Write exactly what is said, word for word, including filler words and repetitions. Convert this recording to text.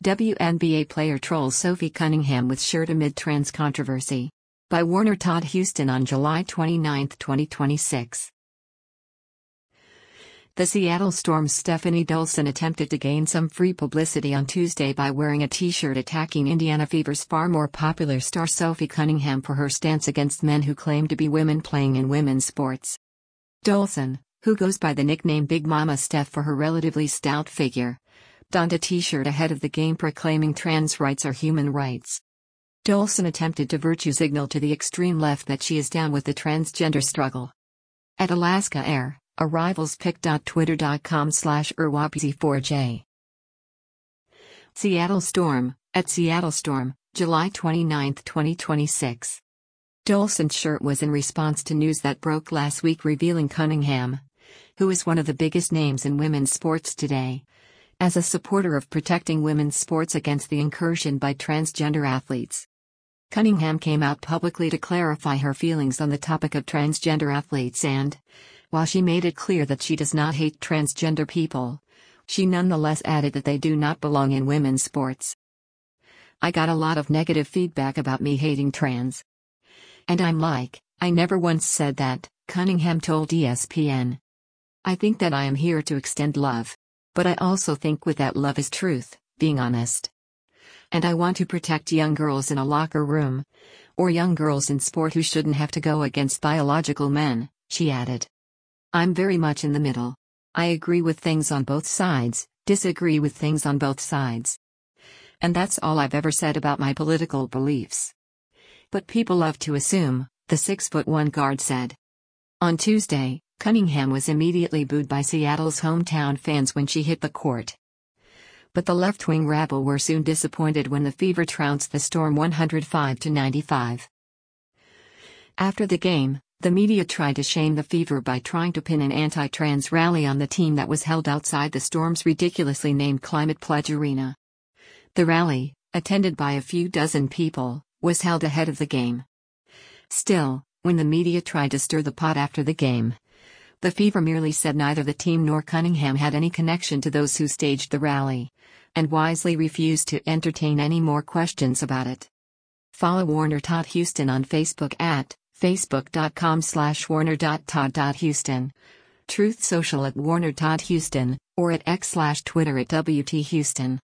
W N B A player trolls Sophie Cunningham with shirt amid trans controversy. By Warner Todd Houston on July twenty-ninth, twenty twenty-six. The Seattle Storm's Stephanie Dolson attempted to gain some free publicity on Tuesday by wearing a t-shirt attacking Indiana Fever's far more popular star Sophie Cunningham for her stance against men who claim to be women playing in women's sports. Dolson, who goes by the nickname Big Mama Steph for her relatively stout figure, donned a t-shirt ahead of the game proclaiming trans rights are human rights. Dolson attempted to virtue signal to the extreme left that she is down with the transgender struggle. At Alaska Air, arrivals pic dot twitter dot com slash R W A P Z four J. Seattle Storm, at Seattle Storm, July twenty-ninth, twenty twenty-six. Dolson's shirt was in response to news that broke last week revealing Cunningham, who is one of the biggest names in women's sports today, as a supporter of protecting women's sports against the incursion by transgender athletes. Cunningham came out publicly to clarify her feelings on the topic of transgender athletes and, while she made it clear that she does not hate transgender people, she nonetheless added that they do not belong in women's sports. I got a lot of negative feedback about me hating trans. And I'm like, I never once said that, Cunningham told E S P N. I think that I am here to extend love. But I also think with that love is truth, being honest. And I want to protect young girls in a locker room, or young girls in sport who shouldn't have to go against biological men, she added. I'm very much in the middle. I agree with things on both sides, disagree with things on both sides. And that's all I've ever said about my political beliefs. But people love to assume, the six foot one guard said. On Tuesday, Cunningham was immediately booed by Seattle's hometown fans when she hit the court. But the left-wing rabble were soon disappointed when the Fever trounced the Storm one oh five to ninety-five. After the game, the media tried to shame the Fever by trying to pin an anti-trans rally on the team that was held outside the Storm's ridiculously named Climate Pledge Arena. The rally, attended by a few dozen people, was held ahead of the game. Still, when the media tried to stir the pot after the game, the Fever merely said neither the team nor Cunningham had any connection to those who staged the rally, and wisely refused to entertain any more questions about it. Follow Warner Todd Houston on Facebook at facebook dot com slash warner dot todd dot houston, Truth Social at Warner Todd Houston, or at X slash Twitter at W T Houston.